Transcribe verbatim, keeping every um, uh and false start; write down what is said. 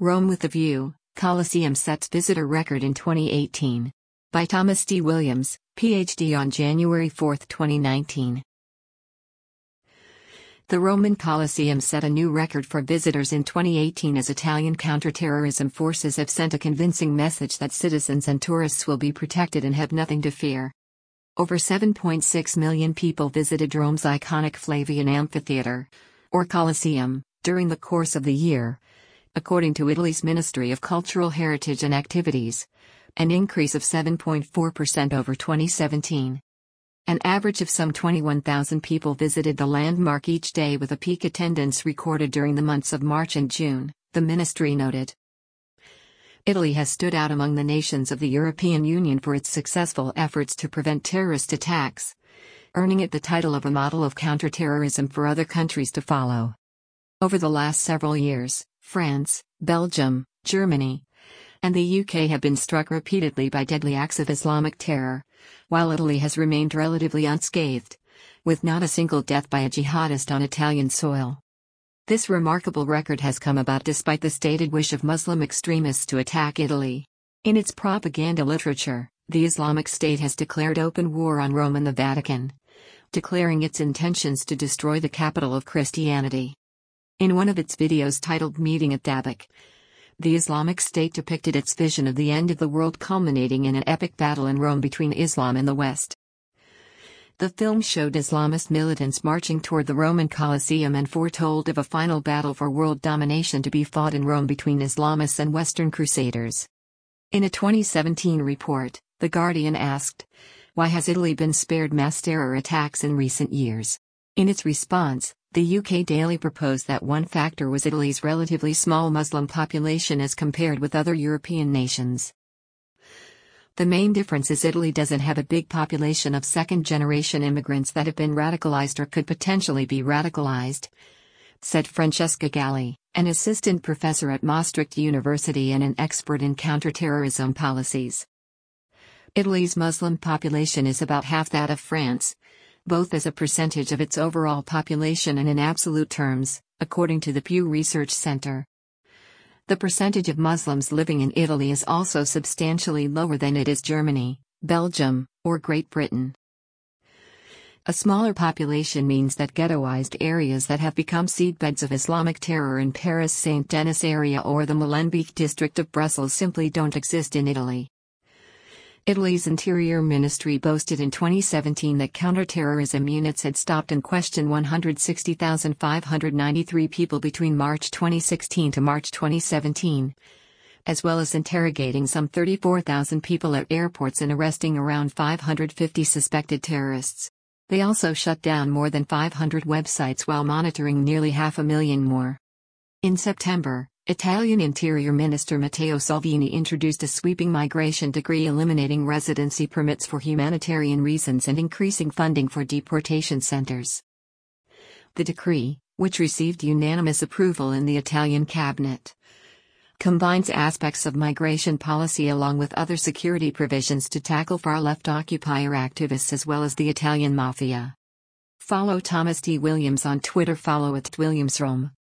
Rome with a View, Colosseum sets visitor record in twenty eighteen. By Thomas D. Williams, P H D on January fourth, twenty nineteen. The Roman Colosseum set a new record for visitors in twenty eighteen as Italian counterterrorism forces have sent a convincing message that citizens and tourists will be protected and have nothing to fear. Over seven point six million people visited Rome's iconic Flavian Amphitheatre, or Colosseum, during the course of the year, according to Italy's Ministry of Cultural Heritage and Activities, an increase of seven point four percent over twenty seventeen. An average of some twenty-one thousand people visited the landmark each day, with a peak attendance recorded during the months of March and June, the ministry noted. Italy has stood out among the nations of the European Union for its successful efforts to prevent terrorist attacks, earning it the title of a model of counterterrorism for other countries to follow. Over the last several years, France, Belgium, Germany, and the U K have been struck repeatedly by deadly acts of Islamic terror, while Italy has remained relatively unscathed, with not a single death by a jihadist on Italian soil. This remarkable record has come about despite the stated wish of Muslim extremists to attack Italy. In its propaganda literature, the Islamic State has declared open war on Rome and the Vatican, declaring its intentions to destroy the capital of Christianity. In one of its videos titled Meeting at Dabiq, the Islamic State depicted its vision of the end of the world culminating in an epic battle in Rome between Islam and the West. The film showed Islamist militants marching toward the Roman Colosseum and foretold of a final battle for world domination to be fought in Rome between Islamists and Western Crusaders. In a twenty seventeen report, The Guardian asked, "Why has Italy been spared mass terror attacks in recent years?" In its response, the U K Daily proposed that one factor was Italy's relatively small Muslim population as compared with other European nations. The main difference is Italy doesn't have a big population of second-generation immigrants that have been radicalized or could potentially be radicalized, said Francesca Galli, an assistant professor at Maastricht University and an expert in counterterrorism policies. Italy's Muslim population is about half that of France, both as a percentage of its overall population and in absolute terms, according to the Pew Research Center. The percentage of Muslims living in Italy is also substantially lower than it is Germany, Belgium, or Great Britain. A smaller population means that ghettoized areas that have become seedbeds of Islamic terror in Paris Saint-Denis area or the Molenbeek district of Brussels simply don't exist in Italy. Italy's Interior Ministry boasted in twenty seventeen that counterterrorism units had stopped and questioned one hundred sixty thousand five hundred ninety-three people between March twenty sixteen to March twenty seventeen, as well as interrogating some thirty-four thousand people at airports and arresting around five hundred fifty suspected terrorists. They also shut down more than five hundred websites while monitoring nearly half a million more. In September, Italian Interior Minister Matteo Salvini introduced a sweeping migration decree eliminating residency permits for humanitarian reasons and increasing funding for deportation centers. The decree, which received unanimous approval in the Italian cabinet, combines aspects of migration policy along with other security provisions to tackle far-left occupier activists as well as the Italian mafia. Follow Thomas D. Williams on Twitter. Follow at WilliamsRome.